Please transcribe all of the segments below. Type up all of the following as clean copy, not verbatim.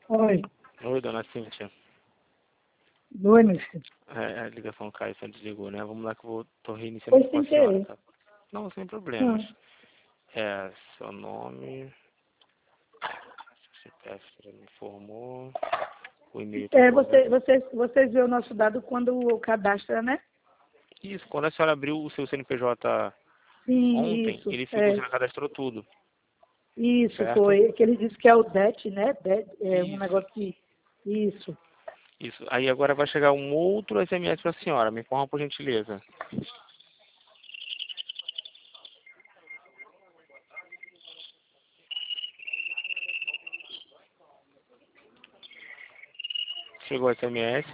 Oi. Oi, dona Cíntia. Oi, meu filho. A ligação caiu, você desligou, né? Vamos lá que tô reiniciando Foi com a sem senhora, querer. tá? Não, sem problemas. Ah. Seu nome, CPF já me informou, o e-mail tá correto. Você viu o nosso dado quando o cadastro, né? Isso, quando a senhora abriu o seu CNPJ Sim, ontem, isso. ele ficou, você já cadastrou tudo, Isso certo? foi. Que ele disse que é o DET, né? É um Isso, negócio que... Isso. isso. Aí agora vai chegar um outro SMS para a senhora, me informa por gentileza. Chegou o SMS.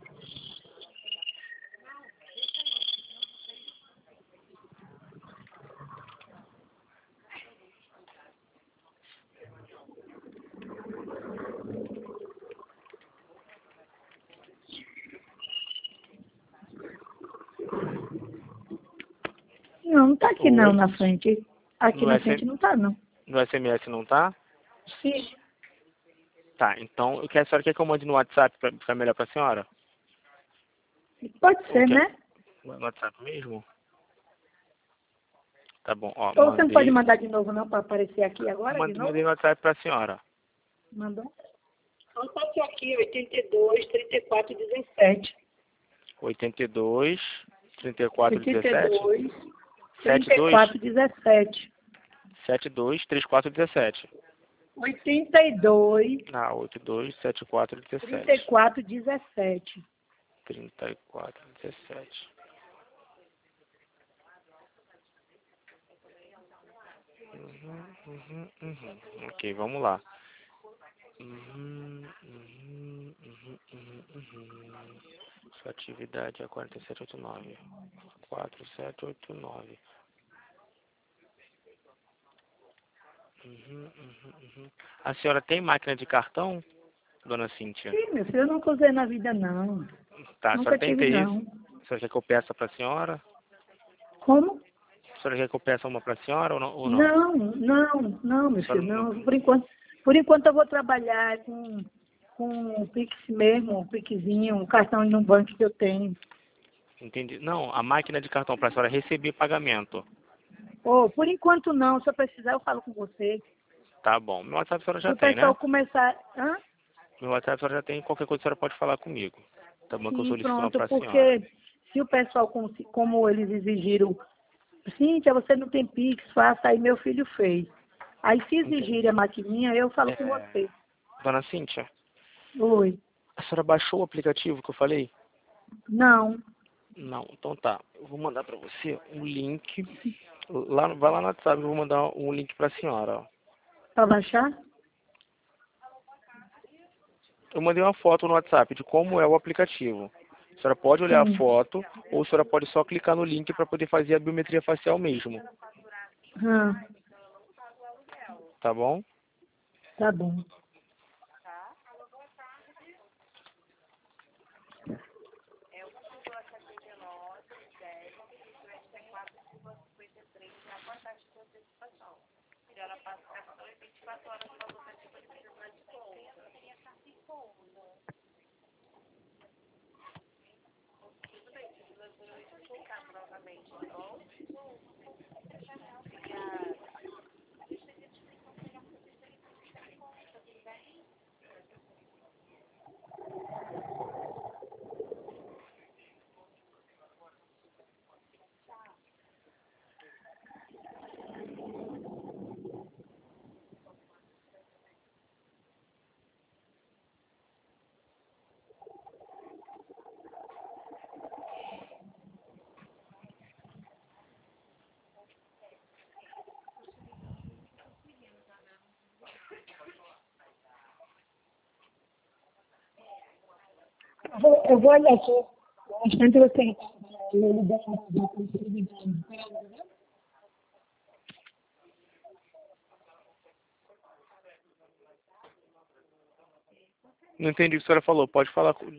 Não tá aqui não, Oi. na frente. Aqui No, na frente não tá, não. no SMS não tá? Sim. Tá, então a senhora quer que eu mande no WhatsApp para ficar melhor para a senhora? Pode Ou ser, quer né? no WhatsApp mesmo? Tá bom, ó, Ou você não pode mandei. mandar de novo, não, para aparecer aqui agora, de novo? Mandei no WhatsApp para a senhora. Mandou? Então tá aqui, 82, 34, 17. 82, 34, 17? 82, 72, 34, 17. 72, 34, 17. 82, Ah, 82, 74, 17. 34, 17. 34, 17. Ok, vamos lá. Sua atividade é 4789. 4789. A senhora tem máquina de cartão, dona Cíntia? Sim, meu filho, eu nunca usei na vida, não. Tá, a senhora Nunca tem tive, interesse? não. A senhora quer que eu peça para a senhora? Como? A senhora quer que eu peça uma para a senhora ou não? Não, A meu senhora filho, não... não. Por enquanto eu vou trabalhar com o Pix mesmo, um Pixzinho, um cartão no banco que eu tenho. Entendi. Não, a máquina de cartão para a senhora receber pagamento. Ou, por enquanto não, se eu precisar eu falo com você. Tá bom. Meu WhatsApp a senhora Se já o tem, pessoal né? começar... Hã? Meu WhatsApp a senhora já tem. Qualquer coisa a senhora pode falar comigo. Tá bom que eu Sim, solicito uma pronto, para a senhora. porque se o pessoal, como eles exigiram, Cíntia, você não tem Pix, faça, aí meu filho fez. Aí se exigirem a Entendi. maquininha, eu falo com É... você. Dona Cíntia, Oi. a senhora baixou o aplicativo que eu falei? Não. Não, então tá. Eu vou mandar para você um link. Vai lá no WhatsApp, eu vou mandar um link para a senhora, ó. Para baixar? Eu mandei uma foto no WhatsApp de como é o aplicativo. A senhora pode olhar a Sim. foto ou a senhora pode só clicar no link para poder fazer a biometria facial mesmo. Ah, Tá bom? tá bom. Eu vou olhar aqui. Bastante você. Não entendi o que a senhora falou. Pode falar